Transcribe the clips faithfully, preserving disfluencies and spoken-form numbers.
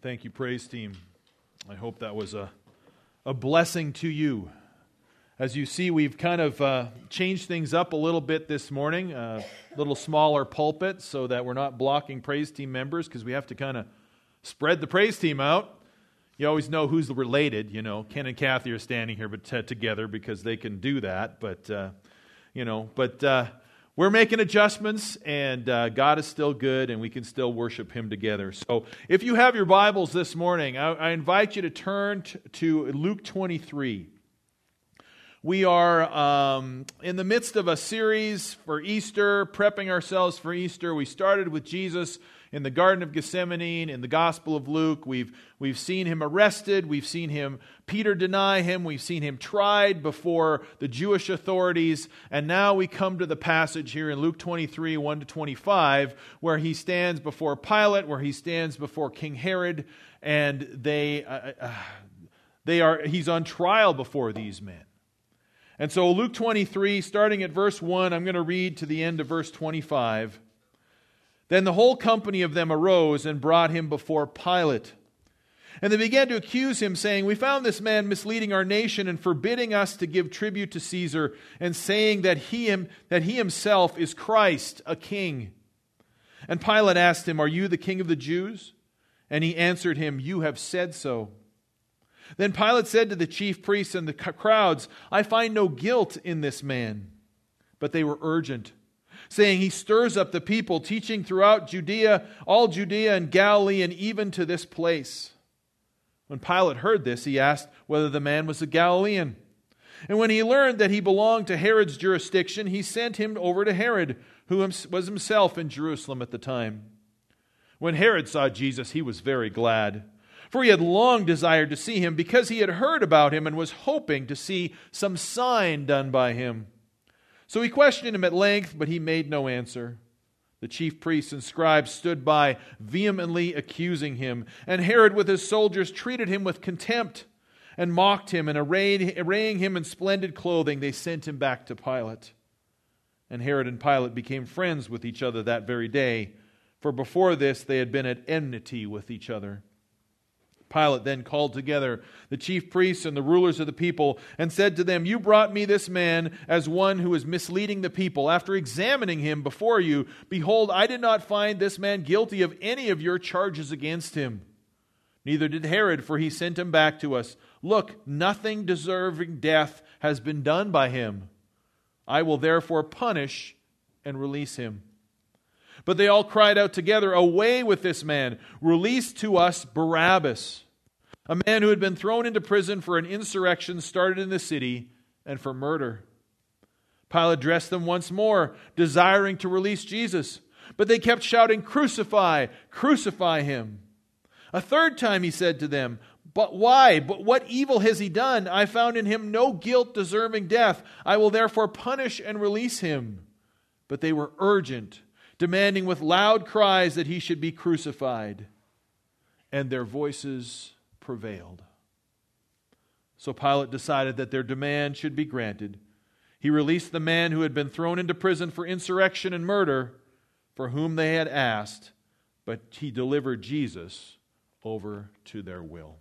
Thank you, praise team. I hope that was a, a blessing to you. As you see, we've kind of uh, changed things up a little bit this morning, a little smaller pulpit so that we're not blocking praise team members because we have to kind of spread the praise team out. You always know who's related, you know. Ken and Kathy are standing here but t- together because they can do that, but, uh, you know, but... Uh, We're making adjustments, and uh, God is still good, and we can still worship Him together. So if you have your Bibles this morning, I, I invite you to turn t- to Luke twenty-three. We are um, in the midst of a series for Easter, prepping ourselves for Easter. We started with Jesus in the Garden of Gethsemane, in the Gospel of Luke. We've, we've seen Him arrested. We've seen him, Peter deny Him. We've seen Him tried before the Jewish authorities. And now we come to the passage here in Luke twenty-three, one to twenty-five, where He stands before Pilate, where He stands before King Herod, and they, uh, uh, they are, He's on trial before these men. And so Luke twenty-three, starting at verse one, I'm going to read to the end of verse twenty-five. Then the whole company of them arose and brought Him before Pilate. And they began to accuse Him, saying, "We found this man misleading our nation and forbidding us to give tribute to Caesar, and saying that he, him, that he himself is Christ, a king." And Pilate asked Him, "Are you the king of the Jews?" And He answered him, "You have said so." Then Pilate said to the chief priests and the crowds, "I find no guilt in this man." But they were urgent, saying, "He stirs up the people, teaching throughout Judea, all Judea and Galilee, and even to this place." When Pilate heard this, he asked whether the man was a Galilean. And when he learned that he belonged to Herod's jurisdiction, he sent him over to Herod, who was himself in Jerusalem at the time. When Herod saw Jesus, he was very glad, for he had long desired to see Him, because he had heard about Him and was hoping to see some sign done by Him. So he questioned Him at length, but He made no answer. The chief priests and scribes stood by, vehemently accusing Him. And Herod with his soldiers treated Him with contempt and mocked Him, and arrayed, arraying Him in splendid clothing, they sent Him back to Pilate. And Herod and Pilate became friends with each other that very day, for before this they had been at enmity with each other. Pilate then called together the chief priests and the rulers of the people and said to them, "You brought me this man as one who is misleading the people. After examining him before you, behold, I did not find this man guilty of any of your charges against him. Neither did Herod, for he sent him back to us. Look, nothing deserving death has been done by him. I will therefore punish and release him." But they all cried out together, "Away with this man! Release to us Barabbas, a man who had been thrown into prison for an insurrection started in the city and for murder." Pilate addressed them once more, desiring to release Jesus. But they kept shouting, "Crucify! Crucify him!" A third time he said to them, "But why? But what evil has he done? I found in him no guilt deserving death. I will therefore punish and release him." But they were urgent, demanding with loud cries that he should be crucified. And their voices prevailed. So Pilate decided that their demand should be granted. He released the man who had been thrown into prison for insurrection and murder, for whom they had asked, but he delivered Jesus over to their will.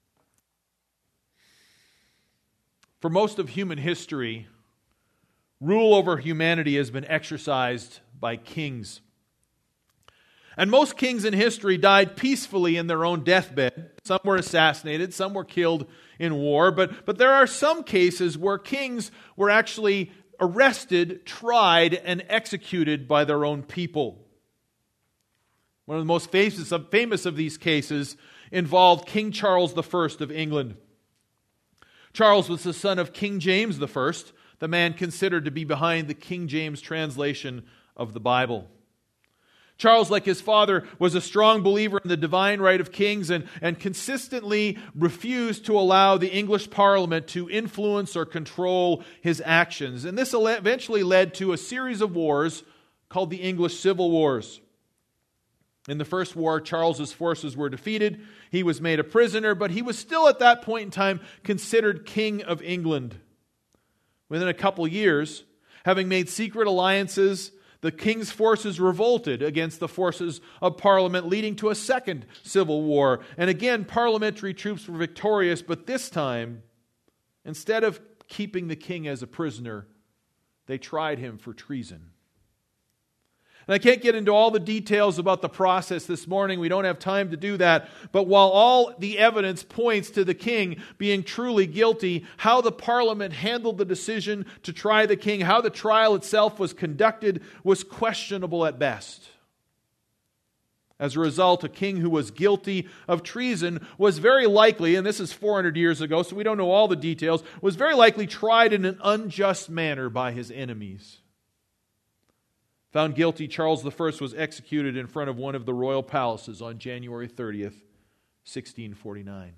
For most of human history, rule over humanity has been exercised by kings. And most kings in history died peacefully in their own deathbed. Some were assassinated, some were killed in war, but, but there are some cases where kings were actually arrested, tried, and executed by their own people. One of the most famous of, famous of these cases involved King Charles the First of England. Charles was the son of King James the First, the man considered to be behind the King James translation of the Bible. Charles, like his father, was a strong believer in the divine right of kings and, and consistently refused to allow the English Parliament to influence or control his actions. And this eventually led to a series of wars called the English Civil Wars. In the First War, Charles's forces were defeated. He was made a prisoner, but he was still at that point in time considered King of England. Within a couple years, having made secret alliances, the king's forces revolted against the forces of Parliament, leading to a second civil war. And again, parliamentary troops were victorious, but this time, instead of keeping the king as a prisoner, they tried him for treason. And I can't get into all the details about the process this morning. We don't have time to do that. But while all the evidence points to the king being truly guilty, how the parliament handled the decision to try the king, how the trial itself was conducted, was questionable at best. As a result, a king who was guilty of treason was very likely, and this is four hundred years ago, so we don't know all the details, was very likely tried in an unjust manner by his enemies. Found guilty, Charles the First was executed in front of one of the royal palaces on January thirtieth, sixteen forty-nine.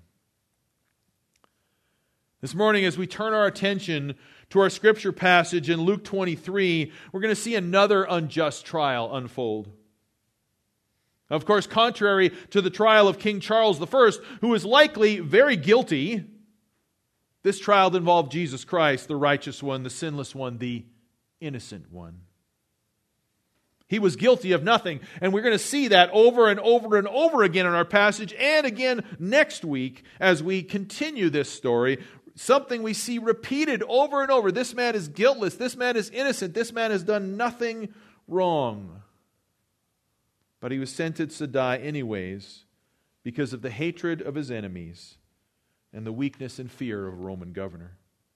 This morning, as we turn our attention to our scripture passage in Luke twenty-three, we're going to see another unjust trial unfold. Of course, contrary to the trial of King Charles the First, who was likely very guilty, this trial involved Jesus Christ, the righteous one, the sinless one, the innocent one. He was guilty of nothing, and we're going to see that over and over and over again in our passage, and again next week as we continue this story. Something we see repeated over and over. This man is guiltless. This man is innocent. This man has done nothing wrong. But he was sentenced to die anyways because of the hatred of his enemies and the weakness and fear of a Roman governor.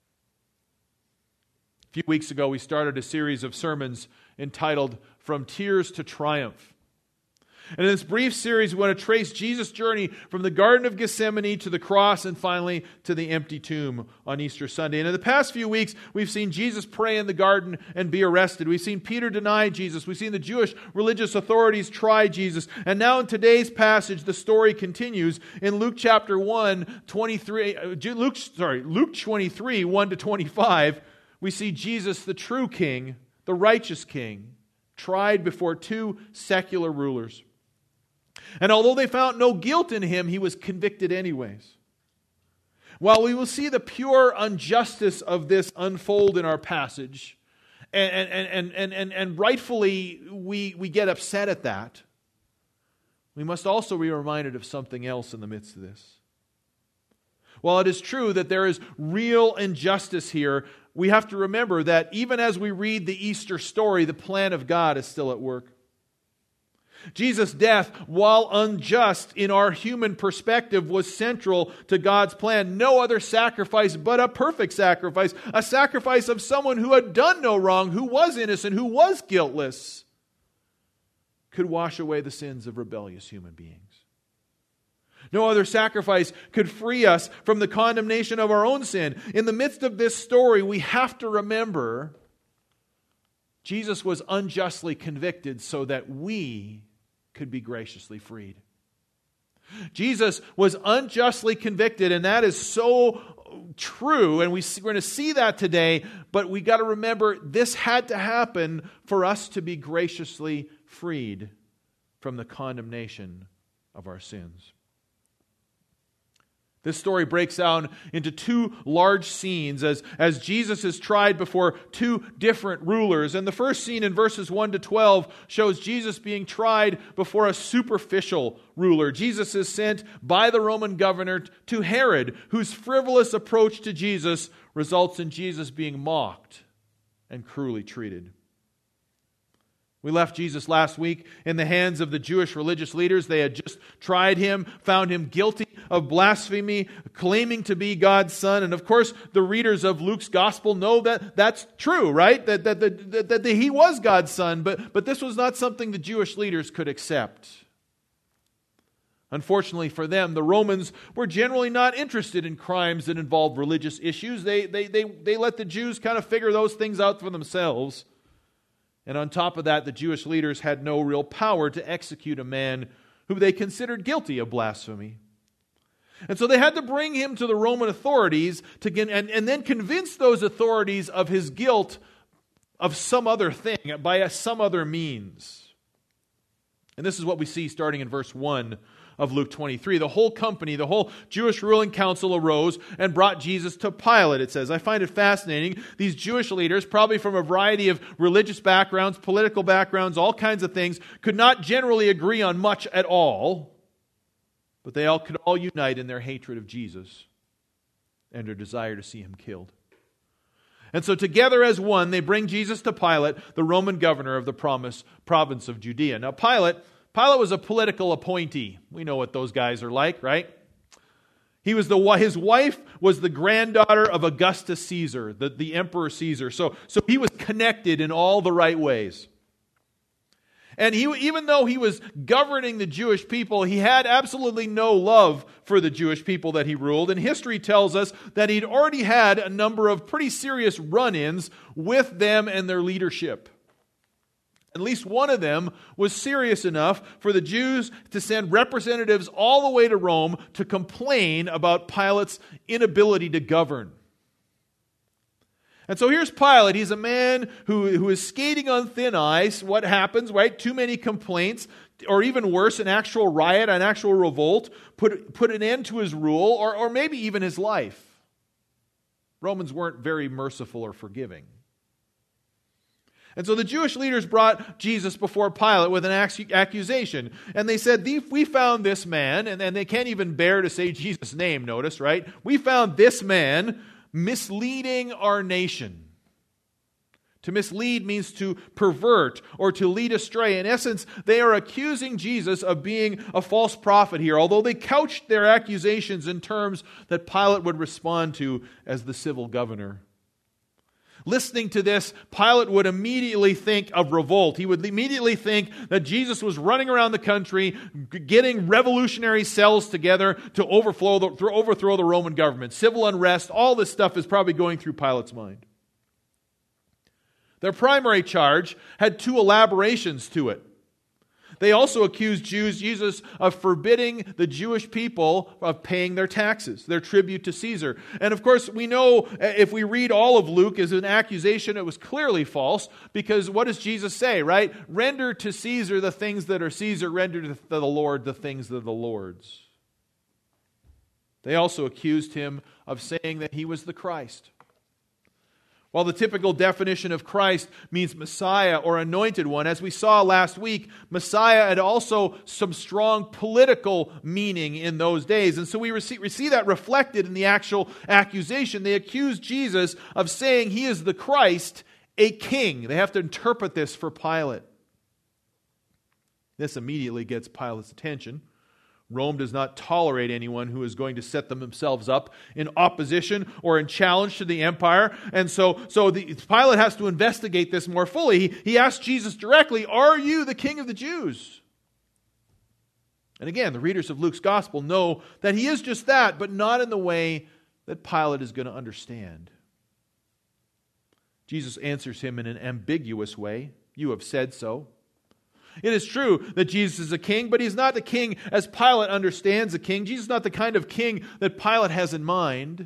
A few weeks ago, we started a series of sermons entitled From Tears to Triumph. And in this brief series, we want to trace Jesus' journey from the Garden of Gethsemane to the cross and finally to the empty tomb on Easter Sunday. And in the past few weeks, we've seen Jesus pray in the garden and be arrested. We've seen Peter deny Jesus. We've seen the Jewish religious authorities try Jesus. And now in today's passage, the story continues in Luke chapter one, twenty-three, Luke, sorry, Luke twenty-three, one to twenty-five. We see Jesus, the true king, the righteous king, tried before two secular rulers. And although they found no guilt in him, he was convicted anyways. While we will see the pure injustice of this unfold in our passage, and, and, and, and, and, and rightfully we, we get upset at that, we must also be reminded of something else in the midst of this. While it is true that there is real injustice here, we have to remember that even as we read the Easter story, the plan of God is still at work. Jesus' death, while unjust in our human perspective, was central to God's plan. No other sacrifice but a perfect sacrifice, a sacrifice of someone who had done no wrong, who was innocent, who was guiltless, could wash away the sins of rebellious human beings. No other sacrifice could free us from the condemnation of our own sin. In the midst of this story, we have to remember Jesus was unjustly convicted so that we could be graciously freed. Jesus was unjustly convicted, and that is so true, and we, we're going to see that today, but we got to remember this had to happen for us to be graciously freed from the condemnation of our sins. This story breaks down into two large scenes as, as Jesus is tried before two different rulers. And the first scene in verses one to twelve shows Jesus being tried before a superficial ruler. Jesus is sent by the Roman governor to Herod, whose frivolous approach to Jesus results in Jesus being mocked and cruelly treated. We left Jesus last week in the hands of the Jewish religious leaders. They had just tried him, found him guilty of blasphemy, claiming to be God's son. And of course, the readers of Luke's gospel know that that's true, right? That, that, that, that, that he was God's son. But, but this was not something the Jewish leaders could accept. Unfortunately for them, the Romans were generally not interested in crimes that involved religious issues. They, they, they, they let the Jews kind of figure those things out for themselves. And on top of that, the Jewish leaders had no real power to execute a man who they considered guilty of blasphemy. And so they had to bring him to the Roman authorities to get, and, and then convince those authorities of his guilt of some other thing, by a, some other means. And this is what we see starting in verse one of Luke twenty-three. The whole company, the whole Jewish ruling council arose and brought Jesus to Pilate, it says. I find it fascinating. These Jewish leaders, probably from a variety of religious backgrounds, political backgrounds, all kinds of things, could not generally agree on much at all, but they all could all unite in their hatred of Jesus and their desire to see him killed. And so together as one, they bring Jesus to Pilate, the Roman governor of the promise, province of Judea. Now Pilate, Pilate was a political appointee. We know what those guys are like, right? He was the his wife was the granddaughter of Augustus Caesar, the, the Emperor Caesar. So, so he was connected in all the right ways. And he, even though he was governing the Jewish people, he had absolutely no love for the Jewish people that he ruled. And history tells us that he'd already had a number of pretty serious run-ins with them and their leadership. At least one of them was serious enough for the Jews to send representatives all the way to Rome to complain about Pilate's inability to govern. And so here's Pilate. He's a man who, who is skating on thin ice. What happens, right? Too many complaints, or even worse, an actual riot, an actual revolt, put, put an end to his rule, or, or maybe even his life. Romans weren't very merciful or forgiving. And so the Jewish leaders brought Jesus before Pilate with an accusation. And they said, we found this man, and, and they can't even bear to say Jesus' name, notice, right? We found this man misleading our nation. To mislead means to pervert or to lead astray. In essence, they are accusing Jesus of being a false prophet here, although they couched their accusations in terms that Pilate would respond to as the civil governor. Listening to this, Pilate would immediately think of revolt. He would immediately think that Jesus was running around the country, getting revolutionary cells together to overthrow the, to overthrow the Roman government. Civil unrest, all this stuff is probably going through Pilate's mind. Their primary charge had two elaborations to it. They also accused Jews, Jesus of forbidding the Jewish people of paying their taxes, their tribute to Caesar. And of course, we know if we read all of Luke as an accusation, it was clearly false, because what does Jesus say, right? Render to Caesar the things that are Caesar, render to the Lord the things that are the Lord's. They also accused him of saying that he was the Christ. While the typical definition of Christ means Messiah or anointed one, as we saw last week, Messiah had also some strong political meaning in those days. And so we see, we see that reflected in the actual accusation. They accuse Jesus of saying he is the Christ, a king. They have to interpret this for Pilate. This immediately gets Pilate's attention. Rome does not tolerate anyone who is going to set themselves up in opposition or in challenge to the empire. And so, so the, Pilate has to investigate this more fully. He, he asks Jesus directly, "Are you the king of the Jews?" And again, the readers of Luke's gospel know that he is just that, but not in the way that Pilate is going to understand. Jesus answers him in an ambiguous way. "You have said so." It is true that Jesus is a king, but he's not the king as Pilate understands a king. Jesus is not the kind of king that Pilate has in mind.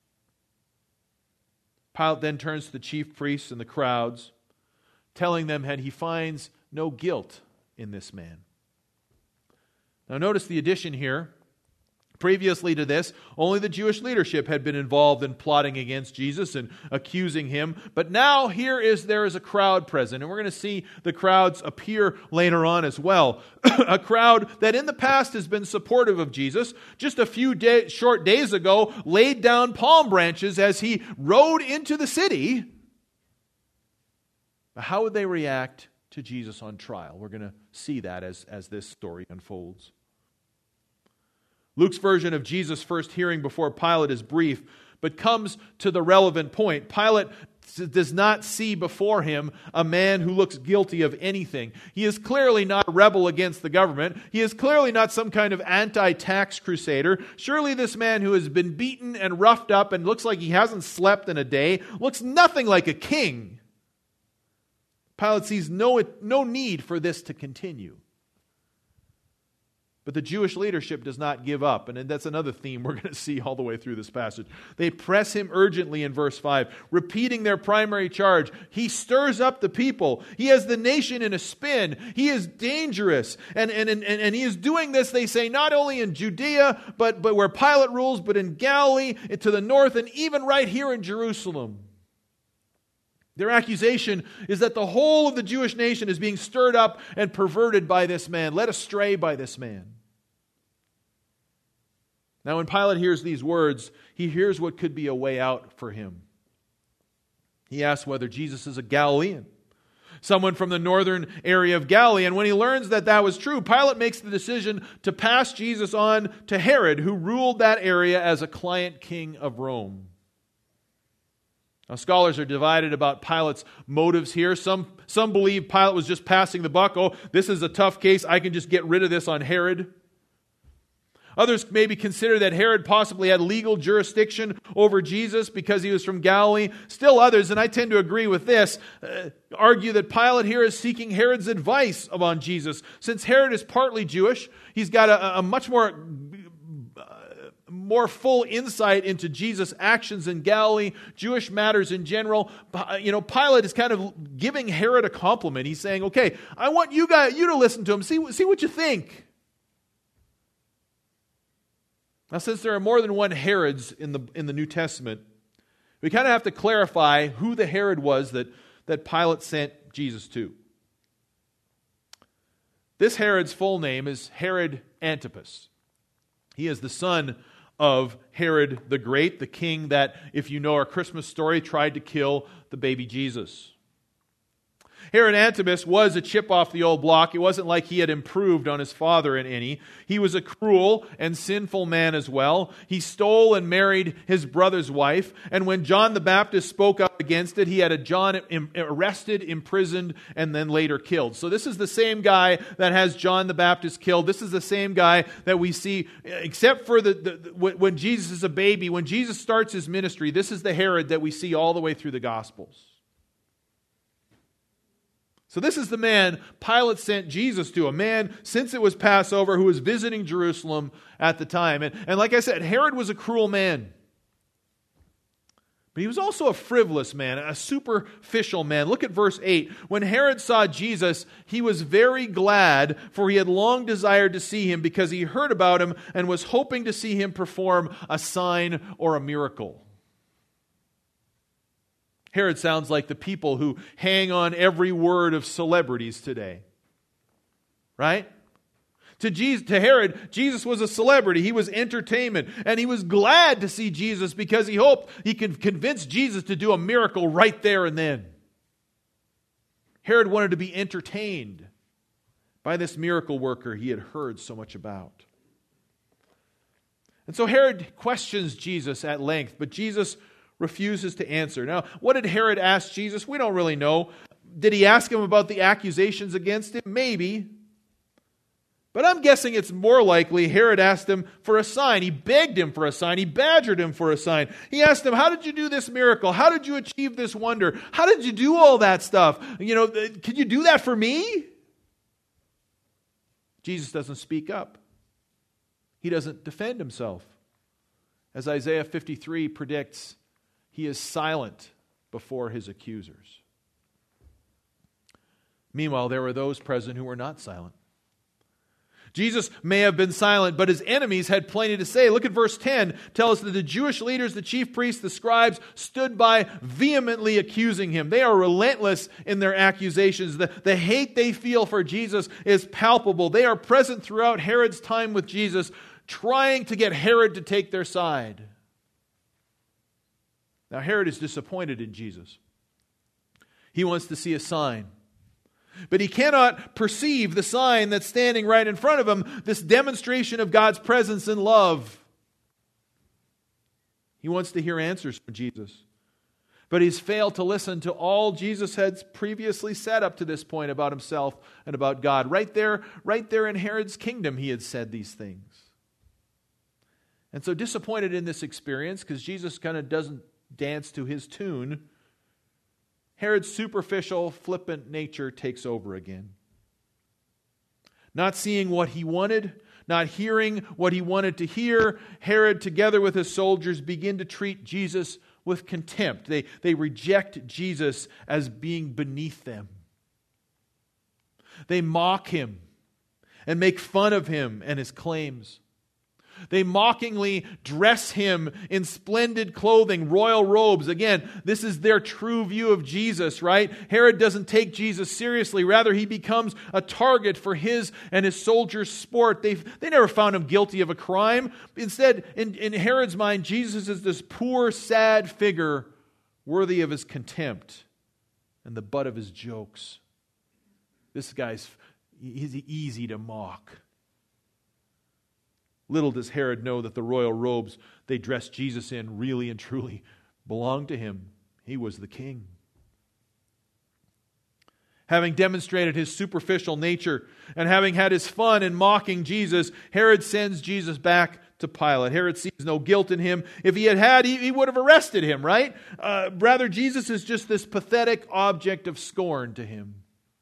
Pilate then turns to the chief priests and the crowds, telling them that he finds no guilt in this man. Now notice the addition here. Previously to this, only the Jewish leadership had been involved in plotting against Jesus and accusing him. But now here is there is a crowd present. And we're going to see the crowds appear later on as well. A crowd that in the past has been supportive of Jesus. Just a few day, short days ago, laid down palm branches as he rode into the city. But how would they react to Jesus on trial? We're going to see that as, as this story unfolds. Luke's version of Jesus' first hearing before Pilate is brief, but comes to the relevant point. Pilate does not see before him a man who looks guilty of anything. He is clearly not a rebel against the government. He is clearly not some kind of anti-tax crusader. Surely this man who has been beaten and roughed up and looks like he hasn't slept in a day looks nothing like a king. Pilate sees no, no need for this to continue. But the Jewish leadership does not give up. And that's another theme we're going to see all the way through this passage. They press him urgently in verse five, repeating their primary charge. He stirs up the people. He has the nation in a spin. He is dangerous. And, and, and, and he is doing this, they say, not only in Judea, but, but where Pilate rules, but in Galilee, to the north, and even right here in Jerusalem. Their accusation is that the whole of the Jewish nation is being stirred up and perverted by this man, led astray by this man. Now, when Pilate hears these words, he hears what could be a way out for him. He asks whether Jesus is a Galilean, someone from the northern area of Galilee. And when he learns that that was true, Pilate makes the decision to pass Jesus on to Herod, who ruled that area as a client king of Rome. Now, scholars are divided about Pilate's motives here. Some, some believe Pilate was just passing the buck. Oh, this is a tough case. I can just get rid of this on Herod. Others maybe consider that Herod possibly had legal jurisdiction over Jesus because he was from Galilee. Still others, and I tend to agree with this, uh, argue that Pilate here is seeking Herod's advice on Jesus. Since Herod is partly Jewish, he's got a, a much more... more full insight into Jesus' actions in Galilee, Jewish matters in general. You know, Pilate is kind of giving Herod a compliment. He's saying, okay, I want you guys, you to listen to him. See, see what you think. Now, since there are more than one Herods in the, in the New Testament, we kind of have to clarify who the Herod was that, that Pilate sent Jesus to. This Herod's full name is Herod Antipas. He is the son of Herod the Great, the king that, if you know our Christmas story, tried to kill the baby Jesus. Herod Antipas was a chip off the old block. It wasn't like he had improved on his father in any. He was a cruel and sinful man as well. He stole and married his brother's wife. And when John the Baptist spoke up against it, he had a John arrested, imprisoned, and then later killed. So this is the same guy that has John the Baptist killed. This is the same guy that we see, except for the, the, the when Jesus is a baby, when Jesus starts his ministry, this is the Herod that we see all the way through the Gospels. So this is the man Pilate sent Jesus to, a man, since it was Passover, who was visiting Jerusalem at the time. And, and like I said, Herod was a cruel man. But he was also a frivolous man, a superficial man. Look at verse eight. When Herod saw Jesus, he was very glad, for he had long desired to see him, because he heard about him and was hoping to see him perform a sign or a miracle. Herod sounds like the people who hang on every word of celebrities today. Right? To, Jesus, to Herod, Jesus was a celebrity. He was entertainment. And he was glad to see Jesus because he hoped he could convince Jesus to do a miracle right there and then. Herod wanted to be entertained by this miracle worker he had heard so much about. And so Herod questions Jesus at length, but Jesus refuses to answer. Now, what did Herod ask Jesus? We don't really know. Did he ask him about the accusations against him? Maybe. But I'm guessing it's more likely Herod asked him for a sign. He begged him for a sign. He badgered him for a sign. He asked him, how did you do this miracle? How did you achieve this wonder? How did you do all that stuff? You know, could you do that for me? Jesus doesn't speak up. He doesn't defend himself. As Isaiah fifty-three predicts, he is silent before his accusers. Meanwhile, there were those present who were not silent. Jesus may have been silent, but his enemies had plenty to say. Look at verse ten. Tell us that the Jewish leaders, the chief priests, the scribes, stood by vehemently accusing him. They are relentless in their accusations. The, the hate they feel for Jesus is palpable. They are present throughout Herod's time with Jesus, trying to get Herod to take their side. Now, Herod is disappointed in Jesus. He wants to see a sign. But he cannot perceive the sign that's standing right in front of him, this demonstration of God's presence and love. He wants to hear answers from Jesus. But he's failed to listen to all Jesus had previously said up to this point about himself and about God. Right there, right there in Herod's kingdom, he had said these things. And so disappointed in this experience, because Jesus kind of doesn't dance to his tune, Herod's superficial, flippant nature takes over again. Not seeing what he wanted, Not hearing what he wanted to hear, Herod, together with his soldiers, begin to treat Jesus with contempt. They, they reject Jesus as being beneath them. They mock him and make fun of him and his claims. They mockingly dress him in splendid clothing, royal robes. Again, this is their true view of Jesus, right? Herod doesn't take Jesus seriously. Rather, he becomes a target for his and his soldiers' sport. They they never found him guilty of a crime. Instead, in, in Herod's mind, Jesus is this poor, sad figure worthy of his contempt and the butt of his jokes. This guy's he's easy to mock. Little does Herod know that the royal robes they dressed Jesus in really and truly belonged to him. He was the king. Having demonstrated his superficial nature and having had his fun in mocking Jesus, Herod sends Jesus back to Pilate. Herod sees no guilt in him. If he had had, he, he would have arrested him, right? Uh, rather, Jesus is just this pathetic object of scorn to him.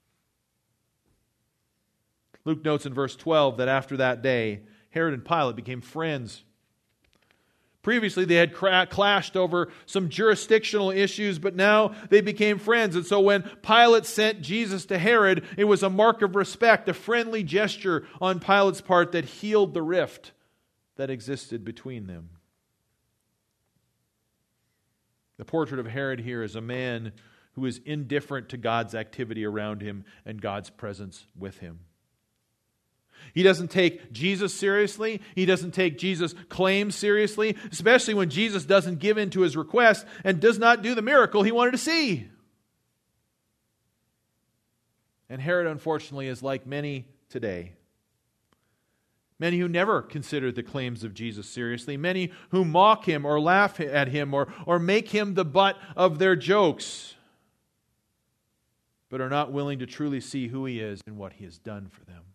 Luke notes in verse twelve that after that day, Herod and Pilate became friends. Previously, they had cra- clashed over some jurisdictional issues, but now they became friends. And so when Pilate sent Jesus to Herod, it was a mark of respect, a friendly gesture on Pilate's part that healed the rift that existed between them. The portrait of Herod here is a man who is indifferent to God's activity around him and God's presence with him. He doesn't take Jesus seriously. He doesn't take Jesus' claims seriously, especially when Jesus doesn't give in to his request and does not do the miracle he wanted to see. And Herod, unfortunately, is like many today. Many who never consider the claims of Jesus seriously. Many who mock him or laugh at him or, or make him the butt of their jokes, but are not willing to truly see who he is and what he has done for them.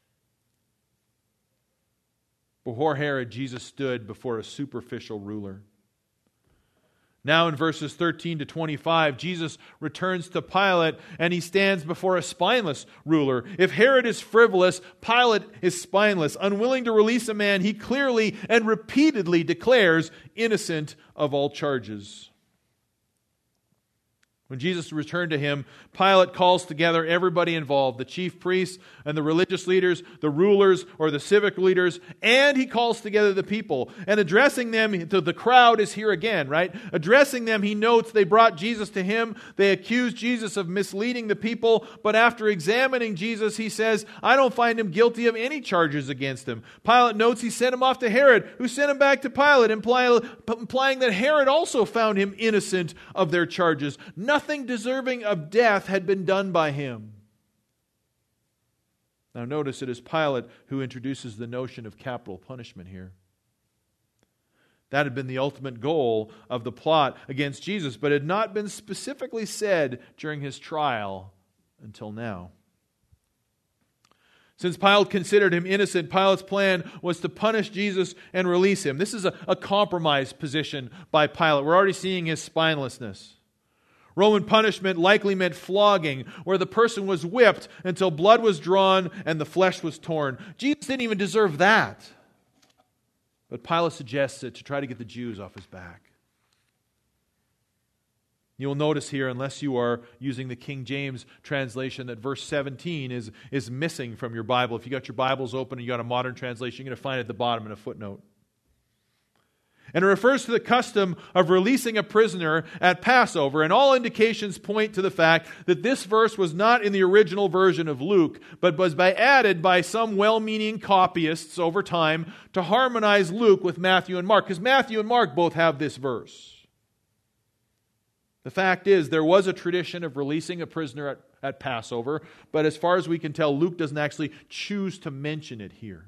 Before Herod, Jesus stood before a superficial ruler. Now in verses thirteen to twenty-five, Jesus returns to Pilate and he stands before a spineless ruler. If Herod is frivolous, Pilate is spineless. Unwilling to release a man he clearly and repeatedly declares innocent of all charges. When Jesus returned to him, Pilate calls together everybody involved, the chief priests and the religious leaders, the rulers or the civic leaders, and he calls together the people. And addressing them, to the crowd is here again, right? Addressing them, he notes they brought Jesus to him. They accused Jesus of misleading the people, but after examining Jesus, he says, I don't find him guilty of any charges against him. Pilate notes he sent him off to Herod, who sent him back to Pilate, implying, implying that Herod also found him innocent of their charges. Nothing Nothing deserving of death had been done by him. Now notice it is Pilate who introduces the notion of capital punishment here. That had been the ultimate goal of the plot against Jesus, but had not been specifically said during his trial until now. Since Pilate considered him innocent, Pilate's plan was to punish Jesus and release him. This is a, a compromise position by Pilate. We're already seeing his spinelessness. Roman punishment likely meant flogging, where the person was whipped until blood was drawn and the flesh was torn. Jesus didn't even deserve that. But Pilate suggests it to try to get the Jews off his back. You'll notice here, unless you are using the King James translation, that verse seventeen is, is missing from your Bible. If you got your Bibles open and you got a modern translation, you're going to find it at the bottom in a footnote. And it refers to the custom of releasing a prisoner at Passover, and all indications point to the fact that this verse was not in the original version of Luke, but was by added by some well-meaning copyists over time to harmonize Luke with Matthew and Mark, because Matthew and Mark both have this verse. The fact is, there was a tradition of releasing a prisoner at, at Passover, but as far as we can tell, Luke doesn't actually choose to mention it here.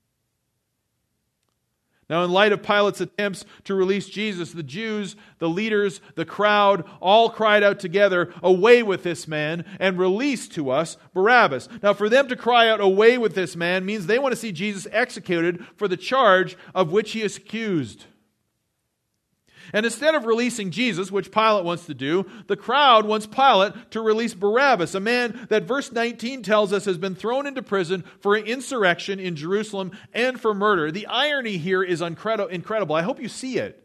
Now, in light of Pilate's attempts to release Jesus, the Jews, the leaders, the crowd, all cried out together, "Away with this man, and release to us Barabbas." Now, for them to cry out, "Away with this man," means they want to see Jesus executed for the charge of which he is accused. And instead of releasing Jesus, which Pilate wants to do, the crowd wants Pilate to release Barabbas, a man that verse nineteen tells us has been thrown into prison for insurrection in Jerusalem and for murder. The irony here is incredible. I hope you see it.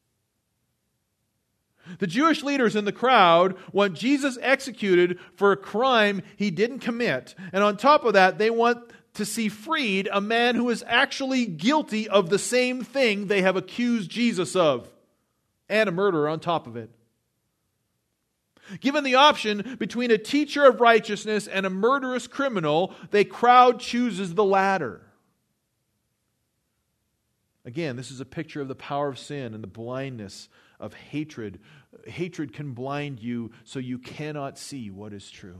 The Jewish leaders in the crowd want Jesus executed for a crime he didn't commit. And on top of that, they want to see freed a man who is actually guilty of the same thing they have accused Jesus of, and a murderer on top of it. Given the option between a teacher of righteousness and a murderous criminal, the crowd chooses the latter. Again, this is a picture of the power of sin and the blindness of hatred. Hatred can blind you so you cannot see what is true.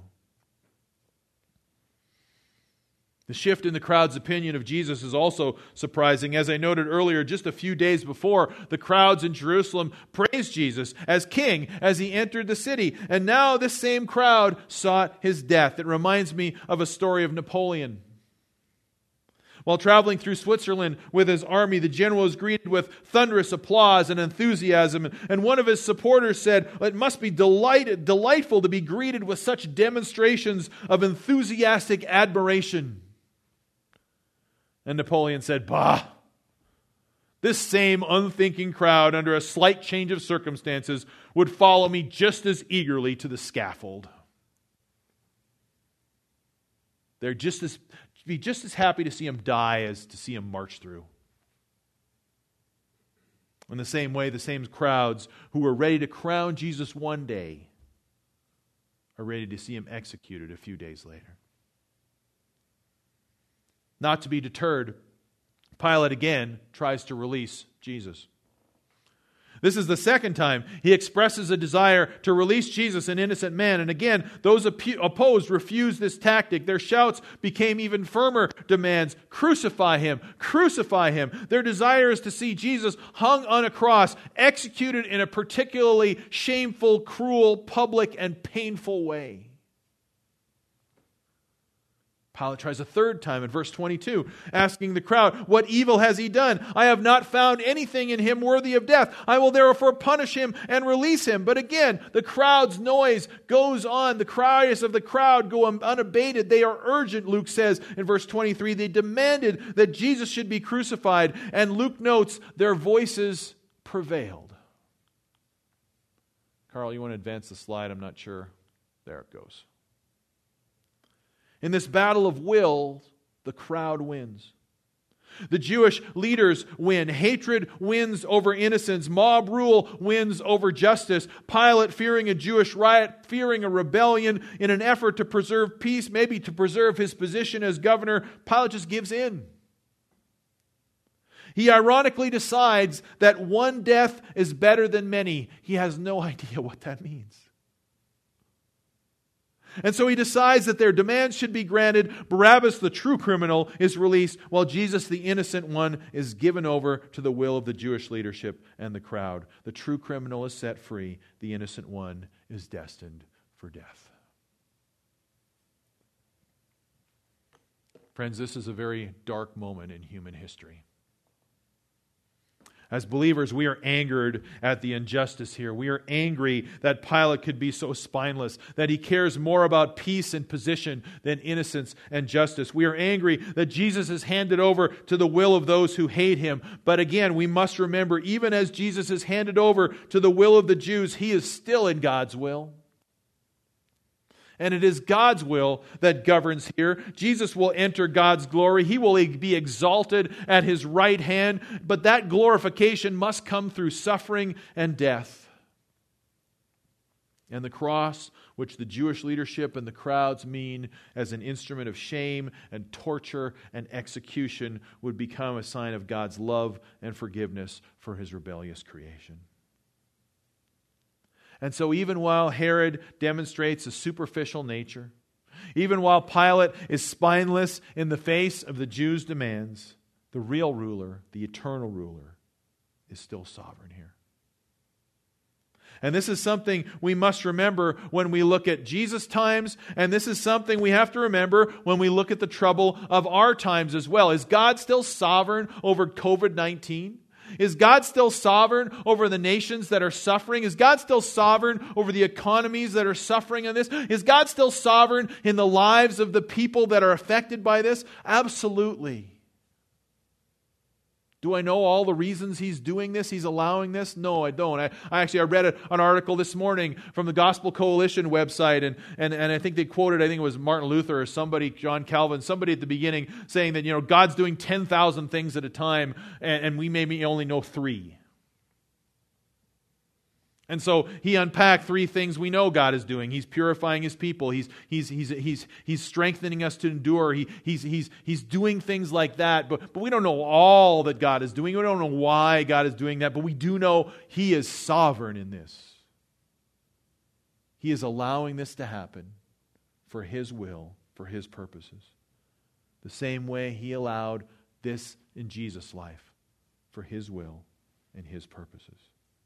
The shift in the crowd's opinion of Jesus is also surprising. As I noted earlier, just a few days before, the crowds in Jerusalem praised Jesus as king as he entered the city. And now this same crowd sought his death. It reminds me of a story of Napoleon. While traveling through Switzerland with his army, the general was greeted with thunderous applause and enthusiasm. And one of his supporters said, "It must be delight- delightful to be greeted with such demonstrations of enthusiastic admiration." And Napoleon said, "Bah! This same unthinking crowd, under a slight change of circumstances, would follow me just as eagerly to the scaffold. They're just as be just as happy to see him die as to see him march through." In the same way, the same crowds who were ready to crown Jesus one day are ready to see him executed a few days later. Not to be deterred, Pilate again tries to release Jesus. This is the second time he expresses a desire to release Jesus, an innocent man. And again, those opposed refused this tactic. Their shouts became even firmer demands. Crucify him! Crucify him! Their desire is to see Jesus hung on a cross, executed in a particularly shameful, cruel, public, and painful way. Pilate tries a third time in verse twenty-two, asking the crowd, "What evil has he done? I have not found anything in him worthy of death. I will therefore punish him and release him." But again, the crowd's noise goes on. The cries of the crowd go unabated. They are urgent, Luke says in verse twenty-three. They demanded that Jesus should be crucified. And Luke notes, their voices prevailed. Carl, you want to advance the slide? I'm not sure. There it goes. In this battle of will, the crowd wins. The Jewish leaders win. Hatred wins over innocence. Mob rule wins over justice. Pilate, fearing a Jewish riot, fearing a rebellion, in an effort to preserve peace, maybe to preserve his position as governor, Pilate just gives in. He ironically decides that one death is better than many. He has no idea what that means. And so he decides that their demands should be granted. Barabbas, the true criminal, is released, while Jesus, the innocent one, is given over to the will of the Jewish leadership and the crowd. The true criminal is set free. The innocent one is destined for death. Friends, this is a very dark moment in human history. As believers, we are angered at the injustice here. We are angry that Pilate could be so spineless, that he cares more about peace and position than innocence and justice. We are angry that Jesus is handed over to the will of those who hate him. But again, we must remember, even as Jesus is handed over to the will of the Jews, he is still in God's will. And it is God's will that governs here. Jesus will enter God's glory. He will be exalted at his right hand. But that glorification must come through suffering and death. And the cross, which the Jewish leadership and the crowds mean as an instrument of shame and torture and execution, would become a sign of God's love and forgiveness for his rebellious creation. And so even while Herod demonstrates a superficial nature, even while Pilate is spineless in the face of the Jews' demands, the real ruler, the eternal ruler, is still sovereign here. And this is something we must remember when we look at Jesus' times, and this is something we have to remember when we look at the trouble of our times as well. Is God still sovereign over covid nineteen? Is God still sovereign over the nations that are suffering? Is God still sovereign over the economies that are suffering in this? Is God still sovereign in the lives of the people that are affected by this? Absolutely. Do I know all the reasons He's doing this, He's allowing this? No, I don't. I, I actually I read a, an article this morning from the Gospel Coalition website, and, and, and I think they quoted, I think it was Martin Luther or somebody, John Calvin, somebody at the beginning saying that, you know, God's doing ten thousand things at a time, and, and we maybe only know three. And so he unpacked three things we know God is doing. He's purifying His people. He's he's he's he's he's strengthening us to endure. He he's he's he's doing things like that. But but we don't know all that God is doing. We don't know why God is doing that. But we do know He is sovereign in this. He is allowing this to happen for His will, for His purposes. The same way He allowed this in Jesus' life for His will and His purposes.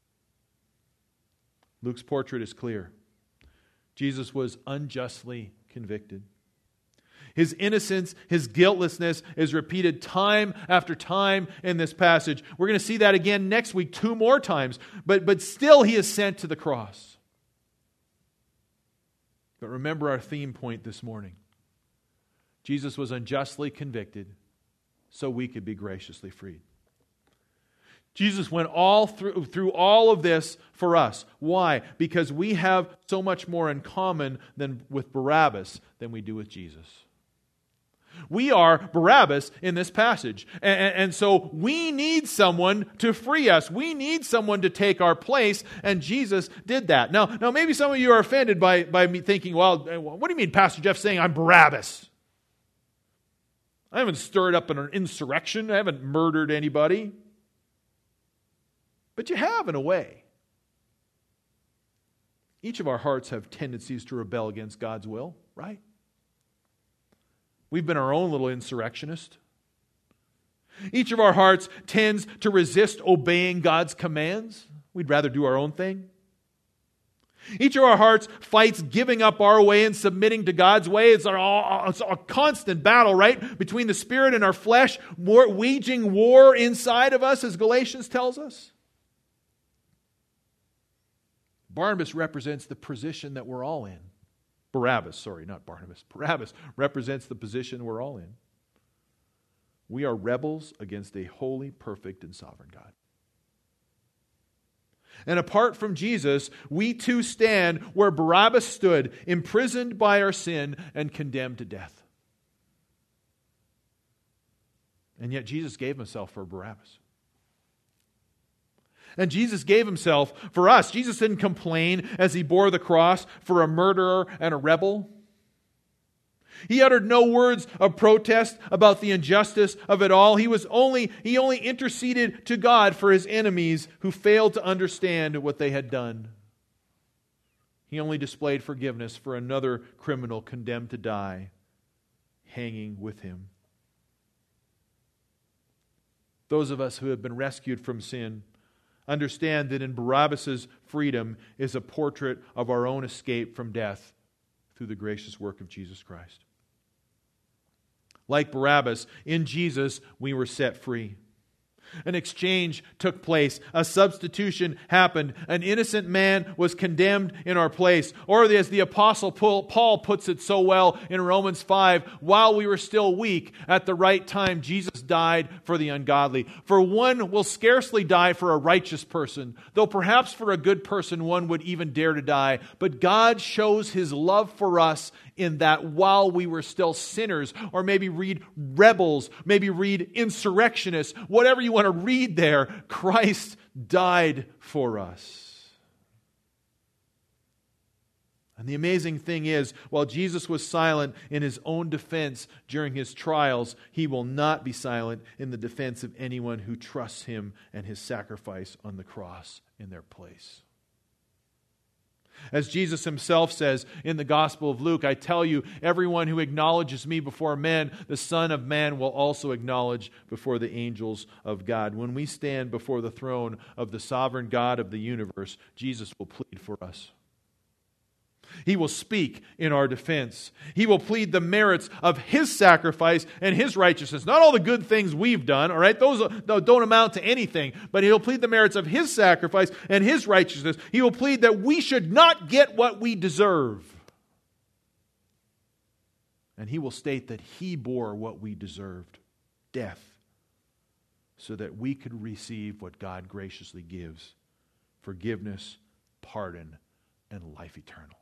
Luke's portrait is clear. Jesus was unjustly convicted. His innocence, His guiltlessness is repeated time after time in this passage. We're going to see that again next week, two more times. But, but still He is sent to the cross. But remember our theme point this morning. Jesus was unjustly convicted so we could be graciously freed. Jesus went all through, through all of this for us. Why? Because we have so much more in common than with Barabbas than we do with Jesus. We are Barabbas in this passage. And, and so we need someone to free us. We need someone to take our place, and Jesus did that. Now, now maybe some of you are offended by, by me thinking, well, what do you mean Pastor Jeff saying I'm Barabbas? I haven't stirred up an insurrection. I haven't murdered anybody. But you have, in a way. Each of our hearts have tendencies to rebel against God's will, right? We've been our own little insurrectionist. Each of our hearts tends to resist obeying God's commands. We'd rather do our own thing. Each of our hearts fights giving up our way and submitting to God's way. It's a, it's a constant battle, right? Between the Spirit and our flesh, war, waging war inside of us, as Galatians tells us. Barnabas represents the position that we're all in. Barabbas, sorry, not Barnabas. Barabbas represents the position we're all in. We are rebels against a holy, perfect, and sovereign God. And apart from Jesus, we too stand where Barabbas stood, imprisoned by our sin and condemned to death. And yet Jesus gave Himself for Barabbas. And Jesus gave Himself for us. Jesus didn't complain as He bore the cross for a murderer and a rebel. He uttered no words of protest about the injustice of it all. He was only, he only interceded to God for His enemies who failed to understand what they had done. He only displayed forgiveness for another criminal condemned to die, hanging with Him. Those of us who have been rescued from sin understand that in Barabbas' freedom is a portrait of our own escape from death through the gracious work of Jesus Christ. Like Barabbas, in Jesus we were set free. An exchange took place. A substitution happened. An innocent man was condemned in our place. Or as the Apostle Paul puts it so well in Romans five, while we were still weak, at the right time Jesus died for the ungodly. For one will scarcely die for a righteous person, though perhaps for a good person one would even dare to die. But God shows His love for us in that while we were still sinners, or maybe read rebels, maybe read insurrectionists, whatever you want to read there, Christ died for us. And the amazing thing is, while Jesus was silent in His own defense during His trials, He will not be silent in the defense of anyone who trusts Him and His sacrifice on the cross in their place. As Jesus Himself says in the Gospel of Luke, I tell you, everyone who acknowledges me before men, the Son of Man will also acknowledge before the angels of God. When we stand before the throne of the sovereign God of the universe, Jesus will plead for us. He will speak in our defense. He will plead the merits of His sacrifice and His righteousness. Not all the good things we've done, all right? Those don't amount to anything. But He'll plead the merits of His sacrifice and His righteousness. He will plead that we should not get what we deserve. And He will state that He bore what we deserved, death, so that we could receive what God graciously gives, forgiveness, pardon, and life eternal.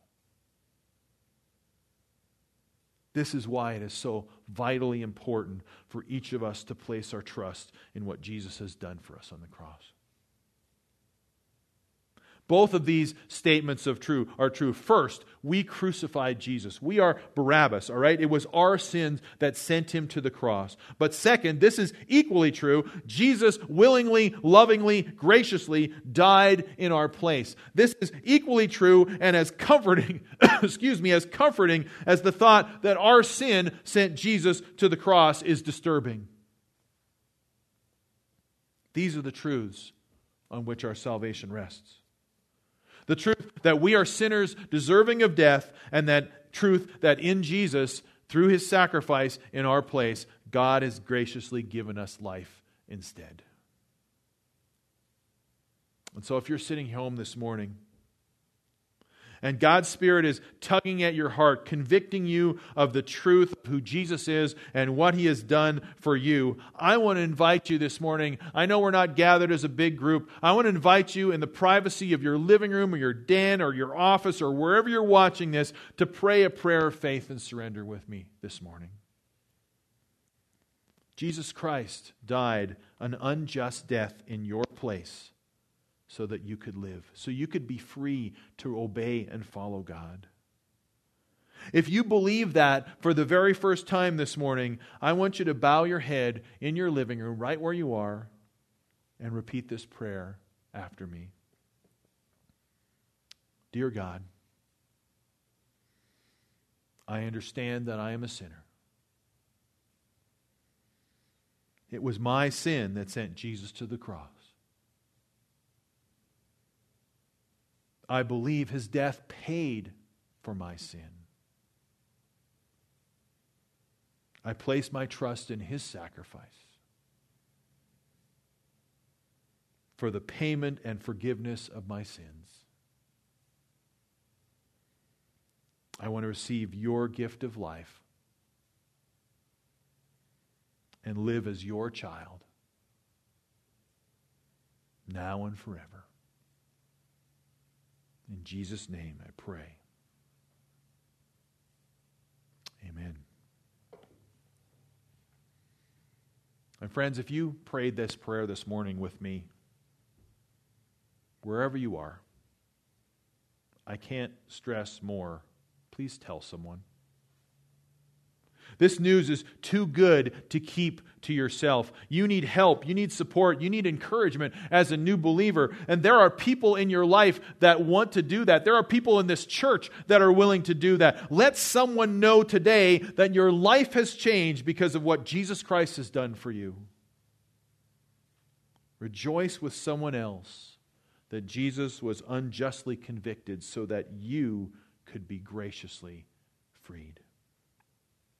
This is why it is so vitally important for each of us to place our trust in what Jesus has done for us on the cross. Both of these statements of true are true. First, we crucified Jesus. We are Barabbas, all right? It was our sins that sent Him to the cross. But second, this is equally true. Jesus willingly, lovingly, graciously died in our place. This is equally true and as comforting, excuse me, as comforting as the thought that our sin sent Jesus to the cross is disturbing. These are the truths on which our salvation rests. The truth that we are sinners deserving of death, and that truth that in Jesus, through His sacrifice in our place, God has graciously given us life instead. And so if you're sitting home this morning, and God's Spirit is tugging at your heart, convicting you of the truth of who Jesus is and what He has done for you, I want to invite you this morning. I know we're not gathered as a big group. I want to invite you in the privacy of your living room or your den or your office or wherever you're watching this to pray a prayer of faith and surrender with me this morning. Jesus Christ died an unjust death in your place, so that you could live, so you could be free to obey and follow God. If you believe that for the very first time this morning, I want you to bow your head in your living room, right where you are, and repeat this prayer after me. Dear God, I understand that I am a sinner. It was my sin that sent Jesus to the cross. I believe His death paid for my sin. I place my trust in His sacrifice for the payment and forgiveness of my sins. I want to receive Your gift of life and live as Your child, now and forever. In Jesus' name I pray. Amen. And friends, if you prayed this prayer this morning with me, wherever you are, I can't stress more. Please tell someone. This news is too good to keep to yourself. You need help. You need support. You need encouragement as a new believer. And there are people in your life that want to do that. There are people in this church that are willing to do that. Let someone know today that your life has changed because of what Jesus Christ has done for you. Rejoice with someone else that Jesus was unjustly convicted so that you could be graciously freed.